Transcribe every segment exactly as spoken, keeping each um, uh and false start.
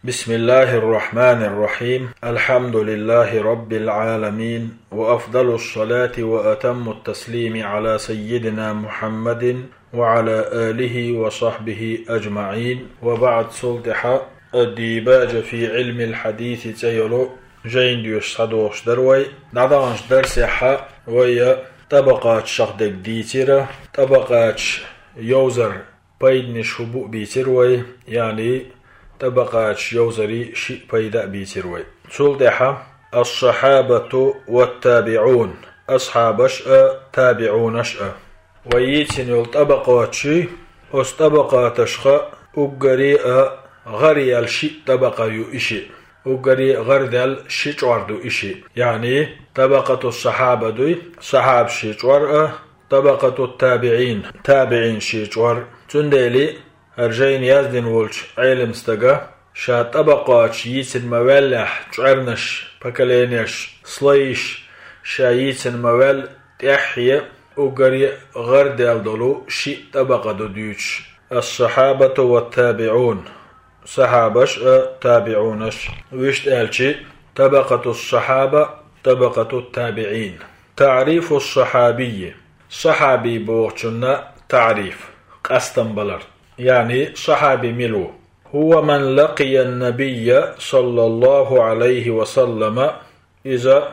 بسم الله الرحمن الرحيم. الحمد لله رب العالمين، وأفضل الصلاة وأتم التسليم على سيدنا محمد وعلى آله وصحبه أجمعين. وبعد صلتها الديباج في علم الحديث تيلو جين ديوش صدوش دروي نعدانش درسها ويا طبقات شخدك ديتيرة طبقات يوزر بيدن شبوء بيتروي يعني طبقات يوزري شيء بيدا بيتروي. صلتها الصحابة والتابعون أصحابش تابعونش ويتن الطبقات شي أس طبقاتش أقري غري الشيء طبقة يو إشي وقري غردل شيء دو إشي يعني طبقة الصحابة دوي صحاب شيء طبقة التابعين تابعين شيء تندلي أرجين يازدن ولش علم استقا شا طبقات يتن موالح تعرنش بكالينيش صليش شا يتن موال تحية وقري غردل دولو شيء طبقة دو ديوش الصحابة والتابعون صحابش تابعونش ويشت ألشي طبقة الصحابة طبقة التابعين. تعريف الصحابي صحابي بوغشنا تعريف قستن بلر يعني صحابي ملو هو من لقي النبي صلى الله عليه وسلم إذا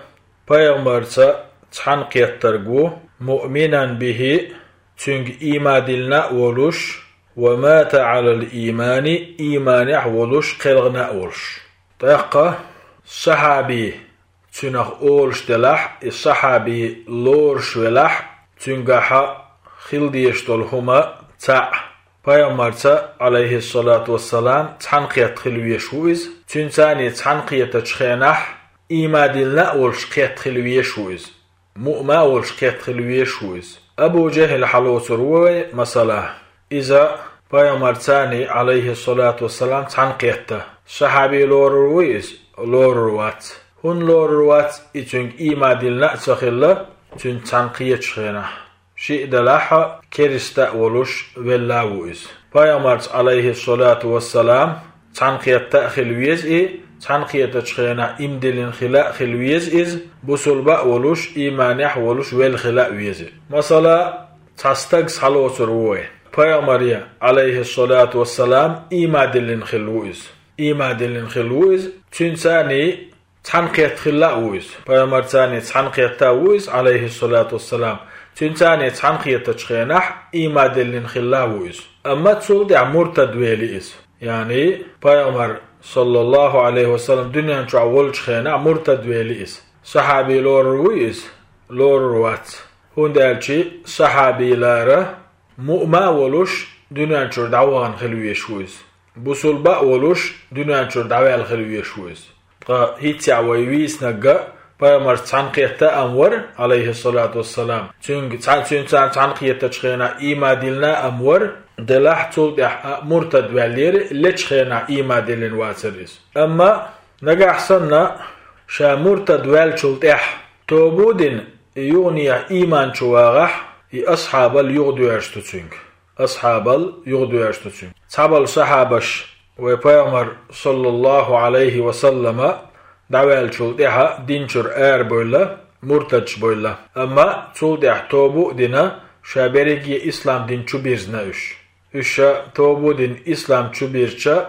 بيغمرت تحنق يترقو مؤمنا به تنج إيمادلنا ولوش ومات على الإيمان إيمان ولوش قلغنا أولش تيقى صحابي تنخ أولش دلح الصحابي لورش ولح تنجح خلديش دلهما تع بيامرتا عليه الصلاة والسلام تحنقية خلوية شويز تنساني تحنقية تشخينح إيمادلنا أولش قيت خلوية شويز مؤما أولش قيت خلوية شويز أبو جهل حلوت روي مثلا إذا بيامرتاني عليه الصلاة والسلام تحنقيته صحابي لور رويز لور روات هن لور روات إتنك إيمادلنا تخلا تن تحنقية تشخينح شيء دلحة كريستا ولوش ولاويز بيامرت عليه الصلاة والسلام تحنقية تأخلويز إيه تحنقية تشخينا إمدلين خلاء خلويز إز بسلبا ولوش إيمانيح ولوش والخلاء ويز مثلا تستقس حلوة روي بيامريا عليه الصلاة والسلام إيمادلين خلويز إيمادلين خلويز تنساني تحنقية خلاء ويز بيامرتاني تحنقية تاويز عليه الصلاة والسلام تنتاني تحنقية تشخينح إيمادلين خلاويز أما تصدع مرتد ويليز يعني بيامر صلى الله عليه وسلم دنيا تعول تشخينح مرتد ويليز صحابي لور رويز لور روات هون دالشي صحابي لاره مؤما ولوش دنيا تعوان خلويش ويز بسلبا ولوش دنيا تعوال خلويش ويز هي تعويويز نقا بيامر تحنقية أمور عليه الصلاة والسلام تنج تنج تحنقية تشخينا إيما دلنا أمور دلح تلدح مرتد والير لتشخينا إيما دلن واتريز أما نجح سنة شا مرتد والشلتح توبودن يغني إيمان شواغح أصحاب اليغدو يرشتو تنج أصحاب اليغدو يرشتو تنج صحاب الصحابش وبيامر صلى الله عليه وسلم دعوال شلتها دينشر آر بولا مرتج بولا أما شلتح توبو دينا شابريكي إسلام دين شبيرزنا إش إش توبو دين إسلام شبيرشا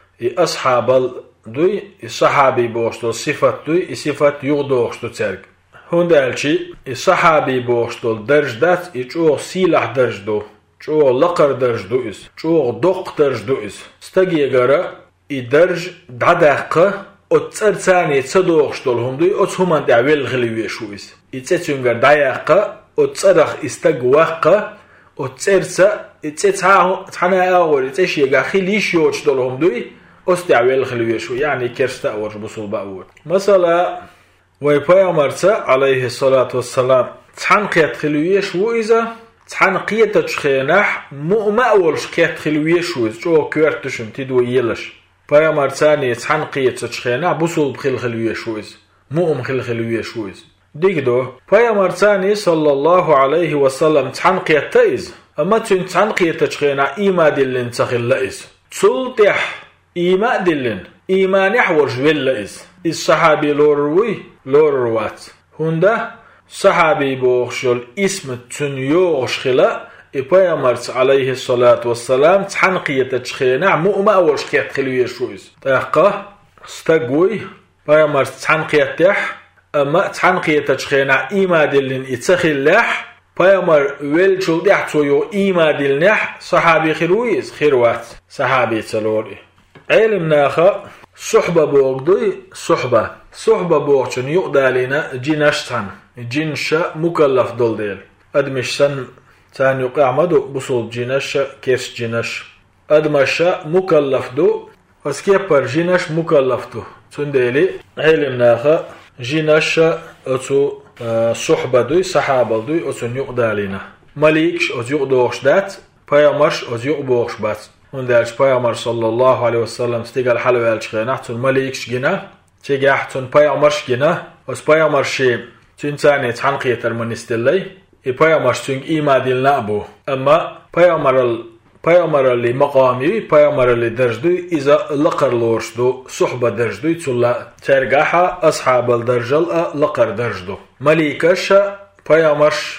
أصحاب دوي الصحابي بوشتو صفات دوي صفات يغدوشتو ترك هون دالشي الصحابي بوشتو درج دات إيشو سيلاح درج دو شو لقر درج دو إس شو دق درج دو إس استجي غرا إدرج دعداقة أتصرتاني تصدوخش دولهم دوي أتهمان دعويل غلوية شويس إتسنجر دايقة أتصرخ استقواقة أتصرتا إتساها تحنا أول إتسيغا خليش يوش دولهم دوي أستعويل غلوية شوي يعني كرستا أورج بصول بأول مثلا ويبايامرتا عليه الصلاة والسلام تحنقية خلوية شويزة تحنقية تشخيناح مؤما أولش قيت خلوية شويز جو كوارتشم تدوي يلش بيامرتاني تحنقية تشخينا بصول بخل خلوية شويز مؤم خل خلوية شويز ديكدو بيامرتاني صلى الله عليه وسلم تحنقية تايز أما تحنقية تشخينا إيما دلن تخل لئيز تسلتح إيما دلن إيمان يحورش ولا إز إز صحابي لوروي لوروات هنده صحابي بوخشل اسم تنيوغش خلا إبايامرت عليه الصلاة والسلام تحنقية تشخينا مؤمة أولش كيات خلوية شويز تاقه استقوي بايامرت تحنقية تح أما تحنقية تشخينا إيما دلن إتسخل لح بايامر ويلشل دحتو يو إيما دلنح صحابي خلويز خيروات صحابي تلوري علم ناخا صحبة بوغدوي صحبة صحبة بوغشن يقدالينا جيناشتان جينشا مكلف دول ديل أدمش سن تان يقع مدو بصول جيناش كيس جيناش أدمشا مكلف دو وسكيبر جيناش مكلف دو تنديلي علم ناخا جيناش أتو صحبة دوي صحابة دوي أتو يقدالينا مليكش أتو يقدوغش دات بايامرش أتو يقبوغش بات وندالش بايامر صلى الله عليه وسلم استيقال حلوالش خينا تون مليكش جينا تيجاح تون بايامرش جينا وس بايامرشي تون تاني تحنقية ترمانيستيلي إي بايامرش تون إيما ديل نابو أما بايامر بايامر اللي مقامي بايامر اللي درجدوي إذا لقر لورشدو صحبة درجدوي تلا ترجاحا أصحاب الدرجل لقر درجدو مليكش بايامرش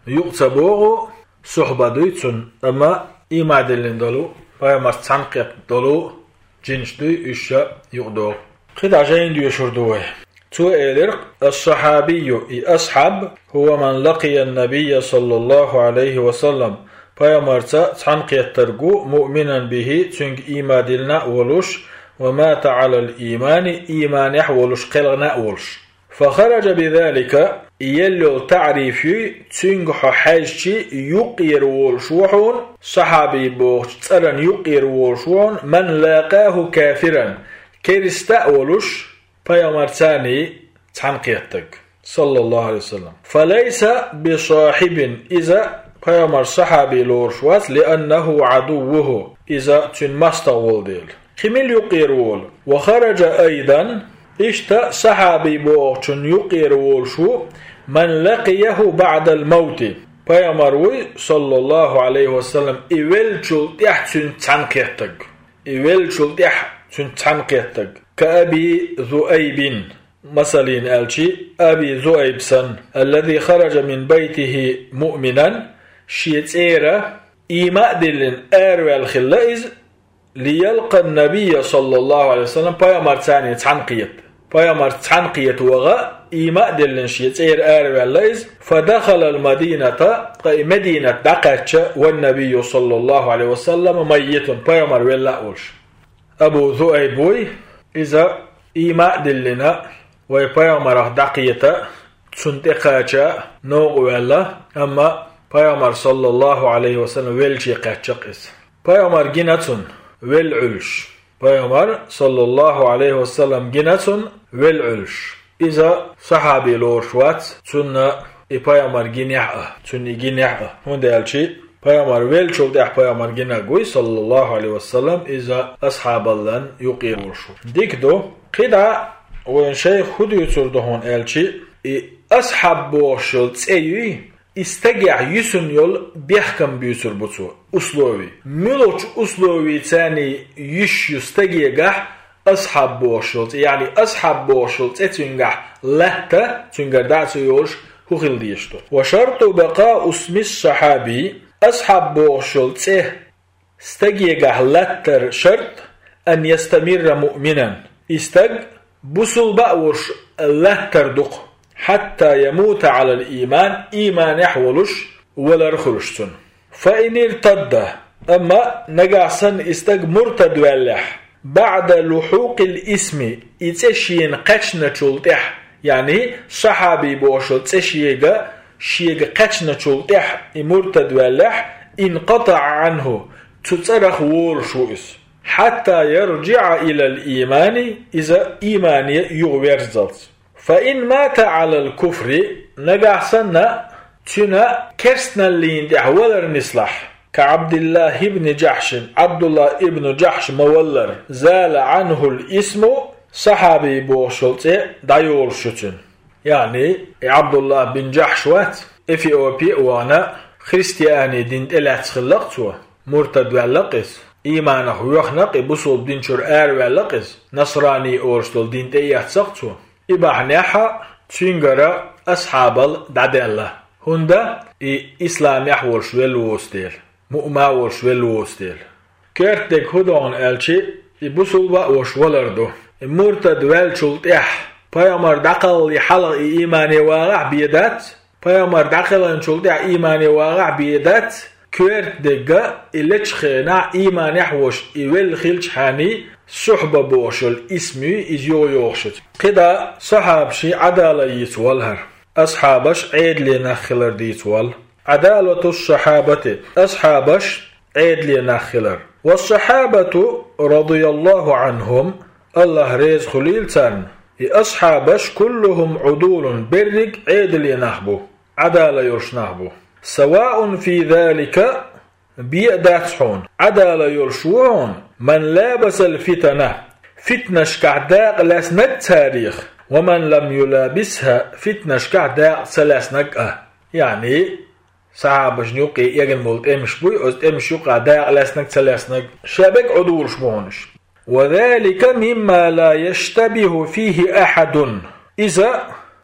يقتبوغو صحبة دوي تون أما إيما ديلين دولو بايامر تحنقية دولو جنش دوي إشا يقدو قد عجين ديو شردوه تو إلرق الصحابي إي أصحاب هو من لقي النبي صلى الله عليه وسلم بايامرتا تحنقية ترقو مؤمنا به تنك إيما دلنا ولوش ومات على الإيمان إيمان يحولوش قلغنا ولش فخرج بذلك يلو تعريفي تنك حاجتي يقير ولشوحون صحابي بوغش تسألن يقير ولشوحون من لاقاه كافرا كيرستا ولوش بايامرتاني تحنقيتك صلى الله عليه وسلم فليس بصاحب إذا بايامر صحابي لورشوات لأنه عدوه إذا تنمستغول ديل خميل يقيرول وخرج أيضا إشتا صحابي بوغشن يقيرول شو من لقيه بعد الموت بايامروي صلى الله عليه وسلم إيوالشل تحت تحنقيتك إيوالشل تحت تحنقيتك كأبي ذؤيب مثلين ألشي أبي ذؤيب سن الذي خرج من بيته مؤمنا شيتيرا إيما دلن أروال خلائز ليلقى النبي صلى الله عليه وسلم بايامر تاني تحنقيت بايامر تحنقيت وغا إيما دلن شيتير أروال لائز فدخل المدينة مدينة دقاتش والنبي صلى الله عليه وسلم ميت بايامر ولا أولش أبو ذؤيبوي إذا إيما دلنا ويبايامر دقيتا تنتقاچا نوغ ولا أما بايامر صلى الله عليه وسلم ويلشي قاتشق إس بايامر جناتون ويلعلش بايامر صلى الله عليه وسلم جناتون ويلعلش إذا صحابي لورشوات تن بايامر جنيحة تن جنيحة هون دالشي بايامر ويلشو دح بايامر جناقوي صلى الله عليه وسلم إذا أصحاب اللن يقيرورشو ديك دو قدع وين شيخ خدو يترده هون ألشي أصحاب بوشل تسيوي استجع يسن يول بيحكم بيسر بطو أسلوبي ملوش أسلوبي تاني يش يستجيجح أصحاب بوشلت يعني أصحاب بوشلت تنجح لهتا تنجح دعتو يولش هو خلديشتو وشرط بقاء اسم الصحابي أصحاب بوشلت استجيجح لهتر شرط أن يستمر مؤمنا استج بسل بأوش لهتر دق حتى يموت على الإيمان إيمان يحولش ولا رخلشتن فإن ارتد أما نقعسن استج مرتد والح بعد لحوق الاسم يتشين قشنا تشلتح يعني صحابي بوشل تشيغا شيغ قشنا تشلتح مرتد والح انقطع عنه تتصرخ ورشوس حتى يرجع إلى الإيمان إذا إيمان يغيرزلت فإن مات على الكفر نقعسنا تنا كرسنا اللي يندح ولر نصلح كعبد الله ابن جحش عبد الله ابن جحش مولر زال عنه الاسم صحابي بوشلت دايور شتن يعني عبد الله بن جحش وات إثيوبي وانا خريستياني دين إلات خلقتوا مرتد واللقس إيمانه يخنق بصوب دين شر أروى لقز نصراني أورستول دين تيات سقطو إباحناحا تشينغرا أصحاب الدعدالة هندا إسلام يحورش والوستيل مؤما ورش والوستيل كيرتك هدون ألشي بصوبة وش ولردو مرتد والشلت إح بايمر دقل يحلق إيماني واقع بيدات بايمر دقل ينشلت إح إيماني واقع بيدات كيرت دقا إلتش خينا إيمان يحوش إيوال خيلش حاني صحبة بوشل اسمي إزيو يوشت كده صحاب شي عدالة يتوالهر أصحابش عيد لنا خلر ديتوال عدالة الصحابة أصحابش عيد لنا خلر والصحابة رضي الله عنهم الله ريز خليل تان أصحابش كلهم عدول برق عيد لنحبو عدالة يرشنحبو سواء في ذلك بيأداتحون عدالة يرشوون من لابس الفتنة فتنة شكعداق لاسنك تاريخ ومن لم يلابسها فتنة شكعداق سلاسنك يعني صحابة شنوقي يجن مولت امش بوي أزد امش يقع داق لاسنك سلاسنك شابك عدول شبونش وذلك مما لا يشتبه فيه أحد إذا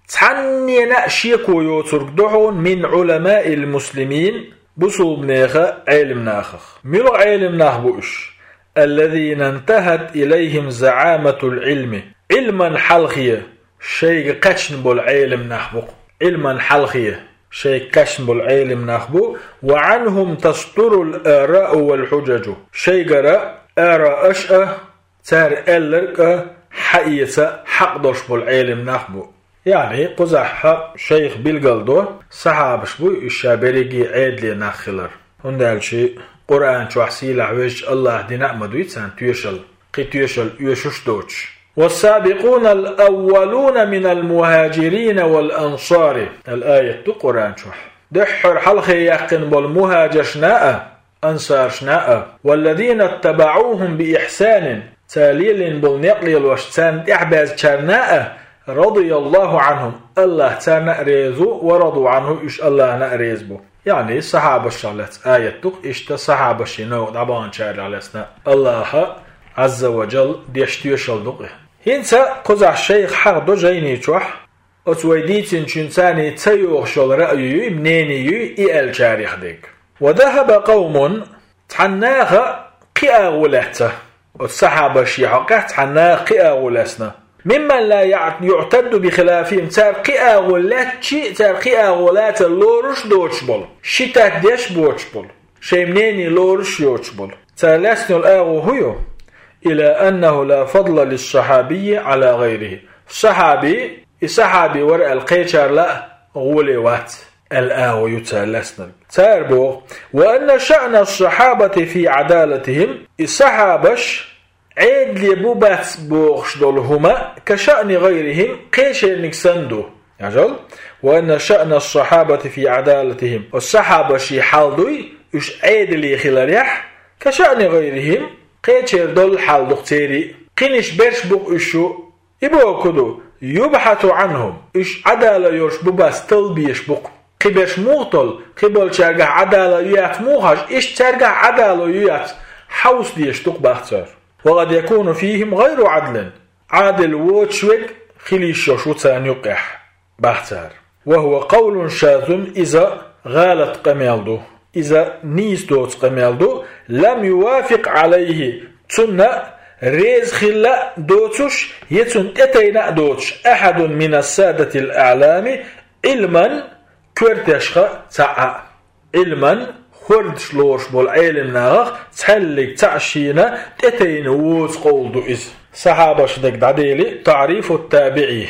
تحنينا شيكو يوترك دعون من علماء المسلمين بصوب ناخا علم ناخخ ملو علم ناخبوش الذين انتهت إليهم زعامة العلم علما حلخية شيء قشن بالعلم ناخبو علما حلخية شيء قشن بالعلم ناخبو وعنهم تصدر الآراء والحجج شيء قرأ آراء أشأة تار ألرك حقيقة حقدرش بالعلم ناخبو يعني قزح شيخ بالقلدو صحاب شبو الشابريقي عيد لي ناخلر هندال شيء قرآن شوحسيل عوج الله دينا مدويتسان تيشل قي تيشل يشوش دوش والسابقون الأولون من المهاجرين والأنصار الآية دو قرآن شوح دحر حلخي يقن بالمهاجرشناء أنصارشناء والذين اتبعوهم بإحسان تاليل بالنقل الوشتان تحباز شرناء رضي الله عنهم الله تانا ريزو ورضوا عنه إش الله نأريزبو يعني الصحابة الشغلات آية تق إشتا صحابة شنو طبعا شارع لسنا الله عز وجل ديشتيوشل دقه هنسا قزع الشيخ حردو جيني تشوح أتويديتين شنساني تيوغشل رأيي منيني إيال شاريخ ديك وذهب قوم تحناها قيا غلاته الصحابة الشيحة تحناها قيا غلاسنا ممن لا يعتد بخلافهم تار قيا غلات شي تار قيا غلات اللورش دوشبل شتات ديش بوشبل شيمنيني لورش يوشبل تار لسنو الآغو هيو إلى أنه لا فضل للصحابي على غيره الصحابي الصحابي ورق القيشار لا غوليوات الآغو يتالسنا تاربو وأن شأن الصحابة في عدالتهم الصحابش عيد لي بوبات بوغش دولهما كشأن غيرهم قيشر نكسندو يعجل وأن شأن الصحابة في عدالتهم الصحابة شي حالدوي يش عيد لي خلاليح كشأن غيرهم قيشر دول حالدو تيري قينش برش بوغ إشو إبو كدو يبحث عنهم إش عدالة يوش بوباس تلبيش بوغ قبش موغتل قبل شارقه عدالة يات موغاش إش شارقه عدالة يات حوس ديش توق باختار وقد يكون فيهم غير عدل عادل ووتشوك خليش شوتان يقح باختار وهو قول شاذ إذا غالت قميلدو إذا نيس دوت قميلدو لم يوافق عليه تنة ريز خلا دوتش يتن اتينا دوتش أحد من السادة الأعلام علما كورتشخا تعا علما خردش لوش بول علم ناغ تحلق تعشينا اتين ووز قولدو إز صحابة شدك دعديلي تعريف التابعي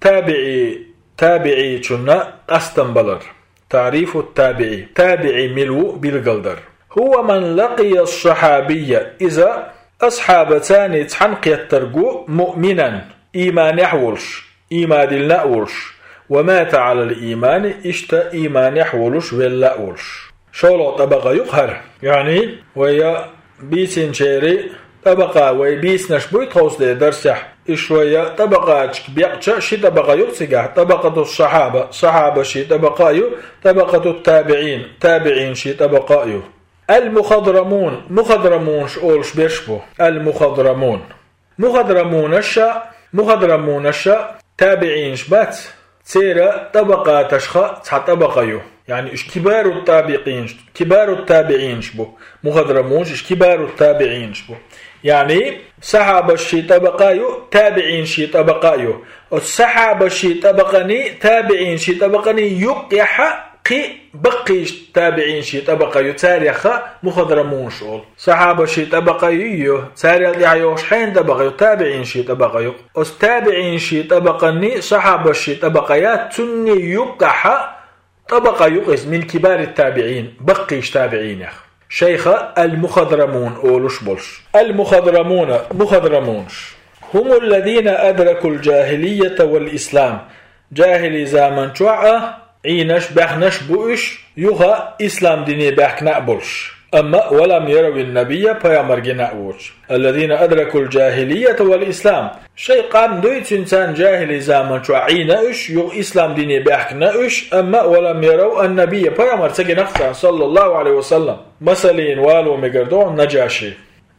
تابعي تابعي چنا قستن بلر تعريف التابعي تابعي ملو بالقلدر هو من لقي الصحابية إذا أصحابتان تحنقي الترقو مؤمنا إيمان يحولش إيمان النأولش ومات على الإيمان اشتا إيمان يحولش واللأولش شولو طبقة يقهر يعني ويا بيسين شيري طبقة ويبيس نشبوي تخوص دي درسح إشوية طبقة بيقشة شي طبقة يقسقه طبقة الصحابة صحابة شي طبقة يو طبقة التابعين تابعين شي طبقة يو المخضرمون مخضرمون شقولش بيشبو المخضرمون مخضرمون الشا مخضرمون الشا تابعين شبات تسيرا طبقة تشخى طبقة يو يعني إيش كبار التابعين كبار التابعين شبو مخضرموش إيش كبار التابعين شبو يعني صحابة شي طبقة يو تابعين شي طبقة يو الصحابة شي طبقني تابعين شي طبقني يقيح قي بقيش تابعين شي طبقة يو تاريخة مخضرمون شغل صحابة شي طبقة يو تاريخ يعيوش حين طبقة يو تابعين شي طبقة يو أس تابعين شي طبقني صحابة شي طبقة يا تني يقيح طبقة يقيس من كبار التابعين بقيش تابعين يخ شيخ المخضرمون أولوش بولش المخضرمون مخضرمونش هم الذين أدركوا الجاهلية والإسلام جاهلي زامن شوعة عينش بحنش بوش يوها إسلام ديني بحكنا بولش أما ولم يروا النبي فيامرجنا أوش الذين أدركوا الجاهلية والإسلام شيء قام دويت إنسان جاهلي زامن شوعة عينش يو إسلام ديني بحكنا أوش أما ولم يروا النبي فيامر سجي نفسه صلى الله عليه وسلم مثلين والو مقردون نجاشي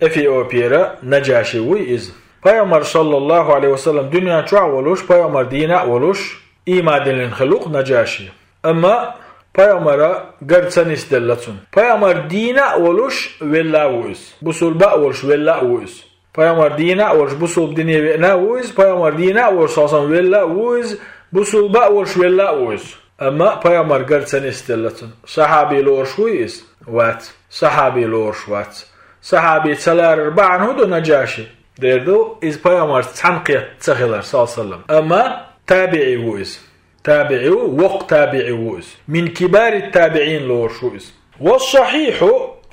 إثيوبيا نجاشي ويز فيامر صلى الله عليه وسلم دنيا شوع ولوش فيامر دينا ولوش إيما دين خلوق نجاشي أما فيامر قرد سنس دلتون فيامر دينا ولوش ولا ويز بسول باء ولوش ولا ويز فيامر دينا ولوش بسول دنيا بينا ويز فيامر دينا ولوش أصلا ولا ويز بسول باء ولوش ولا ويز أما فيامر قرد سنس دلتون صحابي لورش ويز وات صحابي لورش وات صحابي تسلار أربعة هدو نجاشي ديردو إز بيامر تنقية تخيلر صلى الله عليه وسلم أما تابعي ويز تابعي وق تابعي ويز من كبار التابعين لورش ويز والصحيح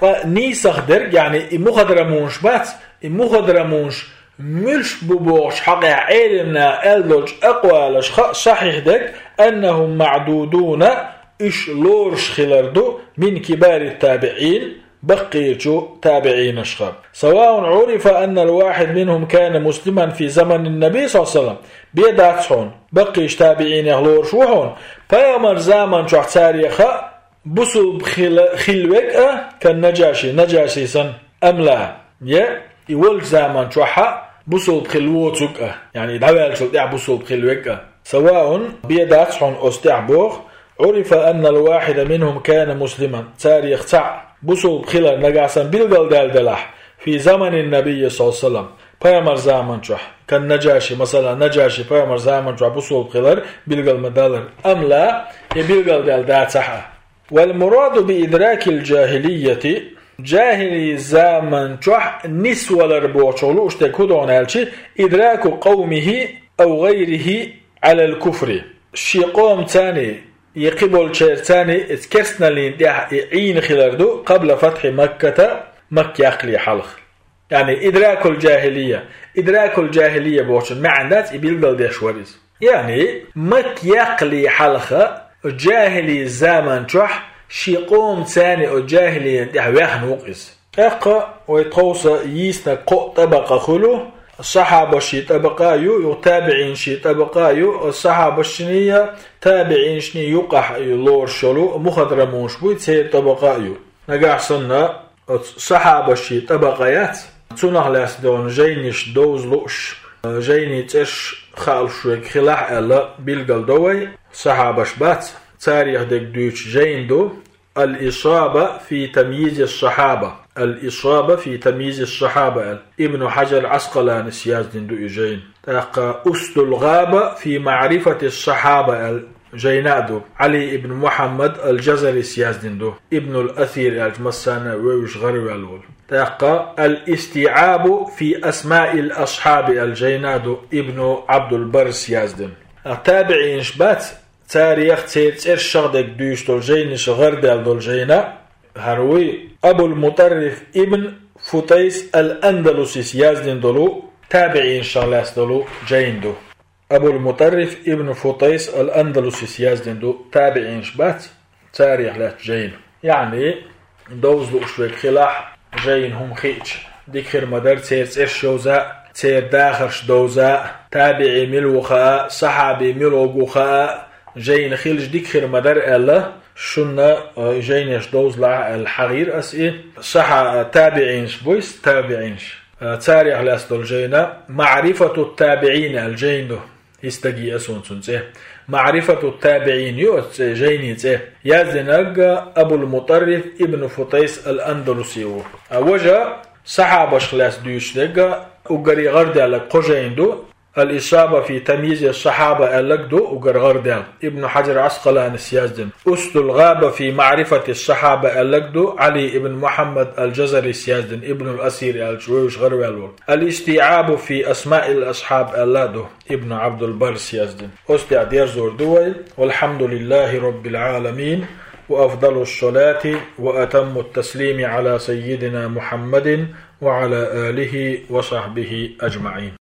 نيسخ درج يعني مخضرمونش بات مخضرمونش مش ببوش حقا علمنا ألدوج أقوالش صحيح درج أنهم معدودون إش لورش خلردو من كبار التابعين بقيتو تابعين أشخر سواء عرف أن الواحد منهم كان مسلما في زمن النبي صلى الله عليه وسلم بيداتهم بقيش تابعين يغلور شوحون فيامر زامن شوح تاريخا بصل خلوك كان نجاشي نجاشي سن أم لا يا يول زامن شوحا بصل بخلوتك يعني دعوال شو دع بصل بخلوك سواء بيداتهم أستعبوغ عرف أن الواحد منهم كان مسلما تاريخ تع بصل بخلال نجاسن بالقل دال دلح في زمن النبي صلى الله عليه وسلم فيامر زامن شوح كان نجاشي مثلا نجاشي فيامر زامن شوح بصل بخلال بالقل مدالر أم لا بالقل دال دال صح والمراد بإدراك الجاهلية جاهلي زامن شوح نسوى الربوع شغلو اشتكودون هالشي إدراك قومه أو غيره على الكفر الشيقوم تاني يقبل شيرتاني اتكسنا لينديح عين خلاردو قبل فتح مكة مكة يقلي حلق يعني إدراك الجاهلية إدراك الجاهلية بوشن ما عندات يبيلقل ديش وريز يعني مكة يقلي حلق جاهلي زامن شوح شيقوم تاني الجاهلي ينديح ويخن وقز اقا ويتقوص يسنا قو طبقة خلو الصحابة شي طبقة يو يتابعين شي طبقة يو الصحابة الشنية تابعين شني يقح لور شلو مخضرموش بويت سي طبقة يو نقع صنع الصحابة شي طبقيات تنخ لاس دون جينيش دوز لوش جيني تش خال شوك خلاح ألا بيلقل دوي صحابة شبات تاريخ ديك دوش جين دو الإصابة في تمييز الصحابة الإصابة في تمييز الصحابة ابن حجر عسقلاني سياز دندو إجين تاقى أسد الغابة في معرفة الصحابة جينادو علي ابن محمد الجزري سياز دندو ابن الأثير الجمسانة ويش غريب الول تاقى الاستيعاب في أسماء الأصحاب الجينادو ابن عبد البر سياز دن تابعين شبات تاريخ تير شغدك دوش دول جيني شغردال دول جينا هروي أبو المطرف ابن فتيس الأندلسي سيازدين دولو تابعين شغلاس دولو جين دو أبو المطرف ابن فتيس الأندلسي سيازدين دو تابعين شبات تاريخ لات جين يعني دوز دو شويك خلاح جين هم خيج ديك خير مدر تير تير شوزا تير داخرش دوزا تابعي ملوخاء صحابي ملوغوخاء جين خيلج ديك خير مدر ألا شنا جينيش دوزلع الحغير أسئ صح تابعينش بويس تابعينش تاريخ لأسدل جينا معرفة التابعين الجينو يستجي أسون سنسه معرفة التابعين يوت جيني تسه يازنق أبو المطرف ابن فطيس الأندلسي وجا صحابة خلاص ديوش دقا وقري غردي على قجين دو الإصابة في تمييز الصحابة اللقدو وقر غردي ابن حجر عسقلاني السيازدن أسد الغابة في معرفة الصحابة اللقدو علي ابن محمد الجزري السيازدن ابن الأسير الجويش غروي الاستيعاب في أسماء الأصحاب اللادو ابن عبد البر السيازدن أستع دير زور دويل والحمد لله رب العالمين وأفضل الصلاة وأتم التسليم على سيدنا محمد وعلى آله وصحبه أجمعين.